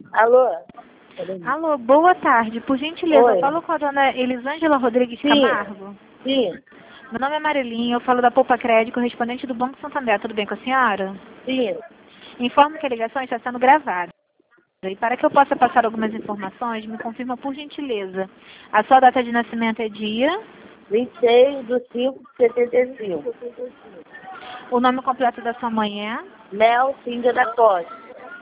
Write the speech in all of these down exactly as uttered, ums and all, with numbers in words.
Alô? Alô, boa tarde. Por gentileza, Oi. eu falo com a dona Elisângela Rodrigues Sim. Camargo. Sim, Meu nome é Marilinha, eu falo da Poupa Crédito, correspondente do Banco Santander. Tudo bem com a senhora? sim. Informo que a ligação está sendo gravada. E para que eu possa passar algumas informações, me confirma por gentileza. A sua data de nascimento é dia, vinte e seis de cinco de setenta e cinco. o nome completo da sua mãe é, Mel Cíndia da Costa.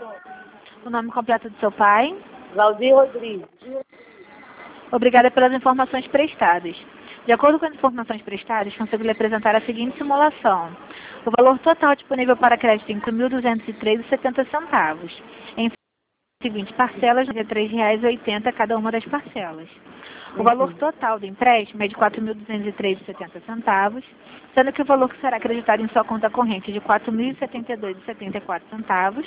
o nome completo do seu pai. Valdir Rodrigues. Obrigada pelas informações prestadas. De acordo com as informações prestadas, consigo lhe apresentar a seguinte simulação. O valor total disponível para crédito é cinco mil duzentos e três reais e setenta centavos. Em seguinte parcelas, de três reais e oitenta centavos cada uma das parcelas. O valor total do empréstimo é de quatro mil duzentos e três reais e setenta centavos, sendo que o valor que será acreditado em sua conta corrente é de quatro mil e setenta e dois reais e setenta e quatro centavos,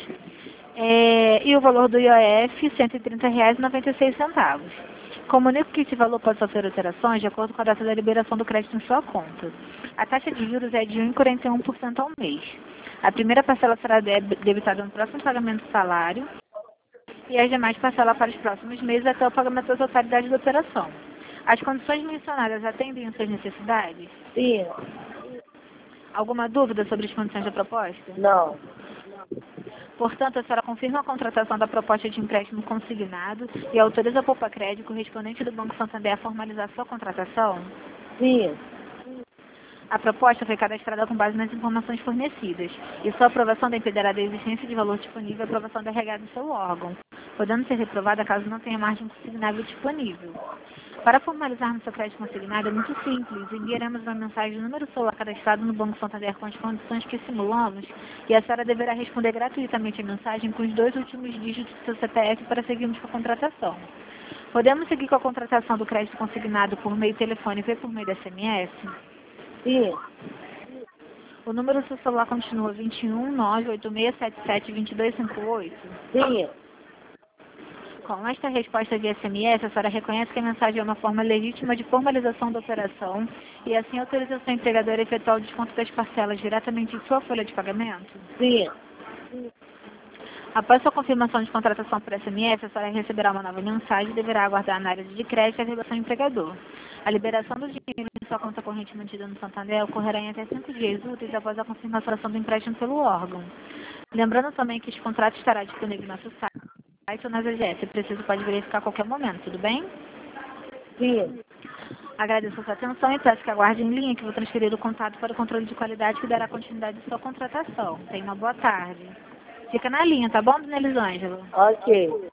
é, e o valor do I O F, cento e trinta reais e noventa e seis centavos. Comunico que esse valor pode sofrer alterações de acordo com a data da liberação do crédito em sua conta. A taxa de juros é de um vírgula quarenta e um por cento ao mês. A primeira parcela será deb- debitada no próximo pagamento do salário e as demais parcelas para os próximos meses até o pagamento da totalidade da operação. As condições mencionadas atendem às suas necessidades? Sim. Alguma dúvida sobre as condições da proposta? Não. Portanto, a senhora confirma a contratação da proposta de empréstimo consignado e autoriza a Poupa Crédito, correspondente do Banco Santander, a formalizar sua contratação? Sim. A proposta foi cadastrada com base nas informações fornecidas e sua aprovação dependerá da existência de valor disponível e aprovação da regada do seu órgão, podendo ser reprovada caso não tenha margem consignável disponível. Para formalizarmos seu crédito consignado é muito simples. Enviaremos uma mensagem no número celular cadastrado no Banco Santander com as condições que simulamos e a senhora deverá responder gratuitamente a mensagem com os dois últimos dígitos do seu C P F para seguirmos com a contratação. Podemos seguir com a contratação do crédito consignado por meio telefônico e por meio de S M S? Sim. O número do seu celular continua vinte e um, nove oito seis sete sete, dois dois cinco oito? Sim. Com esta resposta via S M S, a senhora reconhece que a mensagem é uma forma legítima de formalização da operação e assim autoriza o seu empregador a efetuar o desconto das parcelas diretamente em sua folha de pagamento? Sim. Após sua confirmação de contratação por S M S, a senhora receberá uma nova mensagem e deverá aguardar a análise de crédito e a liberação do empregador. A liberação do dinheiro em sua conta corrente mantida no Santander ocorrerá em até cinco dias úteis após a confirmação do empréstimo pelo órgão. Lembrando também que este contrato estará disponível no nosso site ou nas A G S. Se preciso, pode verificar a qualquer momento, tudo bem? Sim. Agradeço a sua atenção e peço que aguarde em linha que vou transferir o contato para o controle de qualidade que dará continuidade à sua contratação. Tenha uma boa tarde. Fica na linha, tá bom, dona Elisângela? Ok.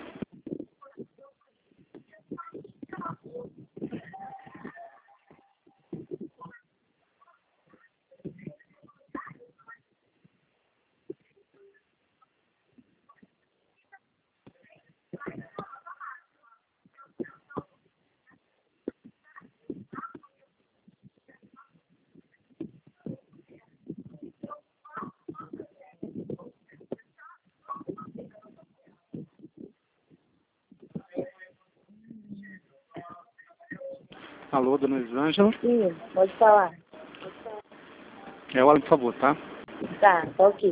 Alô, dona Elisângela? Sim. Pode falar. É o Alan, por favor, tá? Tá. Tá ok.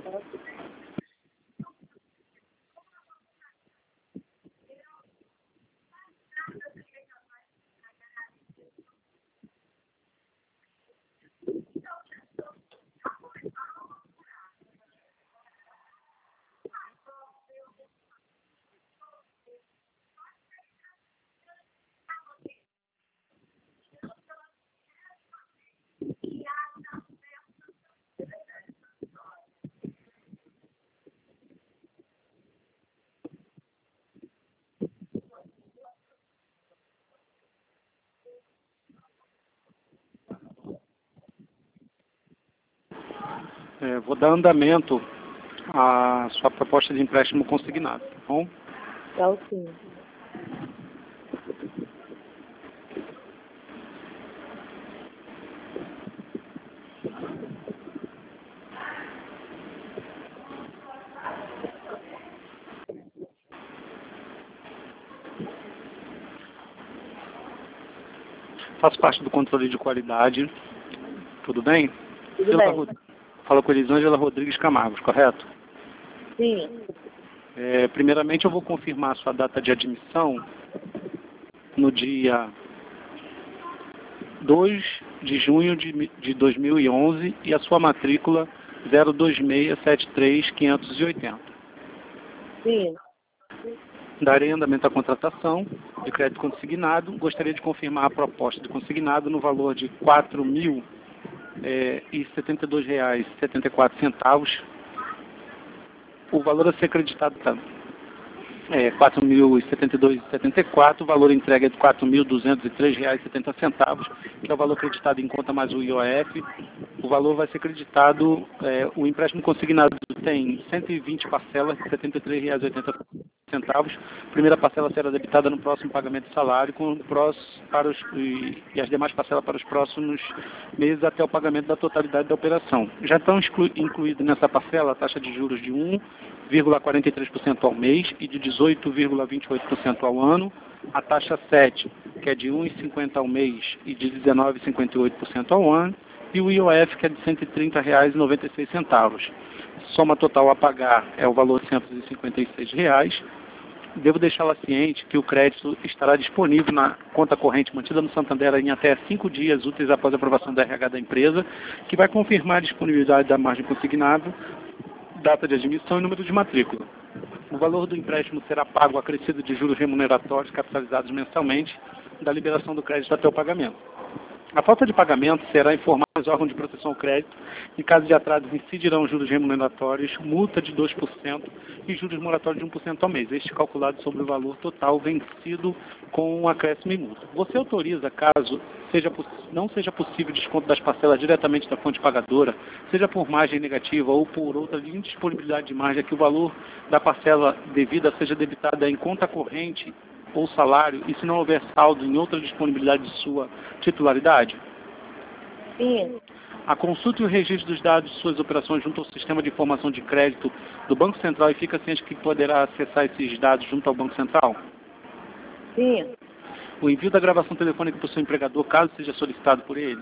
É, vou dar andamento à sua proposta de empréstimo consignado, tá bom? Tá ok. Faço parte do controle de qualidade. Tudo bem? Tudo Senhora bem. Rod- Fala com a Elisângela Rodrigues Camargo, correto? Sim. É, primeiramente, eu vou confirmar a sua data de admissão no dia dois de junho de, de dois mil e onze e a sua matrícula zero dois seis sete três cinco oito zero. Sim. Darei andamento à contratação de crédito consignado. Gostaria de confirmar a proposta de consignado no valor de quatro mil e setenta e dois reais e setenta e quatro centavos. O valor a ser acreditado está é, quatro mil e setenta e dois reais e setenta e quatro centavos, o valor entregue é de quatro mil duzentos e três reais e setenta centavos, que é o valor acreditado em conta mais o I O F. O valor vai ser acreditado, é, o empréstimo consignado tem cento e vinte parcelas de setenta e três reais e oitenta centavos. A primeira parcela será debitada no próximo pagamento de salário com o próximo, para os, e, e as demais parcelas para os próximos meses até o pagamento da totalidade da operação. Já estão exclu, incluídos nessa parcela a taxa de juros de um vírgula quarenta e três por cento ao mês e de dezoito vírgula vinte e oito por cento ao ano, a taxa sete, que é de um vírgula cinquenta por cento ao mês e de dezenove vírgula cinquenta e oito por cento ao ano, e o I O F, que é de cento e trinta reais e noventa e seis centavos. Soma total a pagar é o valor de cento e cinquenta e seis reais. Devo deixá-la ciente que o crédito estará disponível na conta corrente mantida no Santander em até cinco dias úteis após a aprovação da R H da empresa, que vai confirmar a disponibilidade da margem consignada, data de admissão e número de matrícula. O valor do empréstimo será pago acrescido de juros remuneratórios capitalizados mensalmente da liberação do crédito até o pagamento. A falta de pagamento será informada aos órgãos de proteção ao crédito. Em caso de atraso, incidirão juros remuneratórios, multa de dois por cento e juros moratórios de um por cento ao mês, este calculado sobre o valor total vencido com um acréscimo e multa. Você autoriza, caso seja, não seja possível desconto das parcelas diretamente da fonte pagadora, seja por margem negativa ou por outra indisponibilidade de margem, que o valor da parcela devida seja debitada em conta corrente ou salário, e se não houver saldo em outra disponibilidade de sua titularidade? Sim. A consulta e o registro dos dados de suas operações junto ao sistema de informação de crédito do Banco Central e fica ciente que poderá acessar esses dados junto ao Banco Central? Sim. O envio da gravação telefônica para o seu empregador, caso seja solicitado por ele?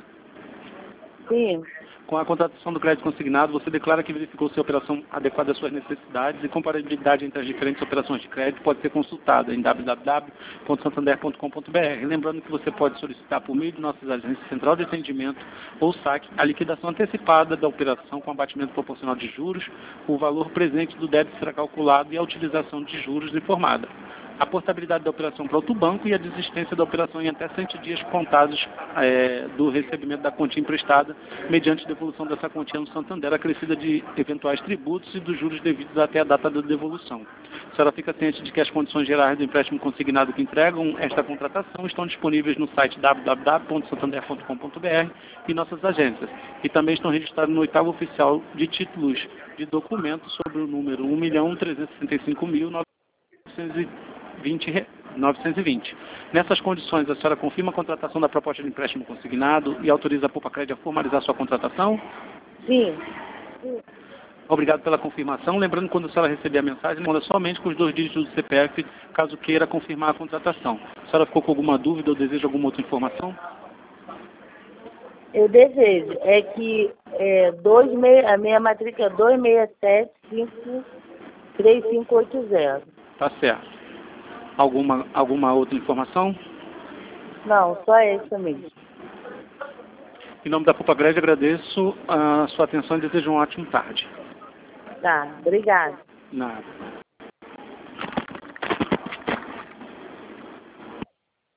Sim. Com a contratação do crédito consignado, você declara que verificou se a operação adequada às suas necessidades e comparabilidade entre as diferentes operações de crédito pode ser consultada em w w w ponto santander ponto com ponto b r. Lembrando que você pode solicitar por meio de nossas agências Central de Atendimento ou S A C a liquidação antecipada da operação com abatimento proporcional de juros. O valor presente do débito será calculado e a utilização de juros informada. A portabilidade da operação para outro banco e a desistência da operação em até cem dias contados é, do recebimento da quantia emprestada, mediante devolução dessa quantia no Santander, acrescida de eventuais tributos e dos juros devidos até a data da devolução. A senhora fica ciente de que as condições gerais do empréstimo consignado que entregam esta contratação estão disponíveis no site w w w ponto santander ponto com ponto b r e nossas agências, e também estão registrados no oitavo oficial de títulos de documentos sobre o número um milhão trezentos e sessenta e cinco mil novecentos e vinte. Nessas condições, a senhora confirma a contratação da proposta de empréstimo consignado e autoriza a Poupa-Crédito a formalizar sua contratação? Sim. Obrigado pela confirmação. Lembrando que quando a senhora receber a mensagem, manda somente com os dois dígitos do C P F, caso queira confirmar a contratação. A senhora ficou com alguma dúvida ou deseja alguma outra informação? Eu desejo. É que é, dois, a minha matrícula é dois seis sete cinco três cinco oito zero. Tá certo. Alguma, alguma outra informação? Não, só essa mesmo. Em nome da Poupa-Crédito, agradeço a sua atenção e desejo uma ótima tarde. Tá, obrigada. Nada.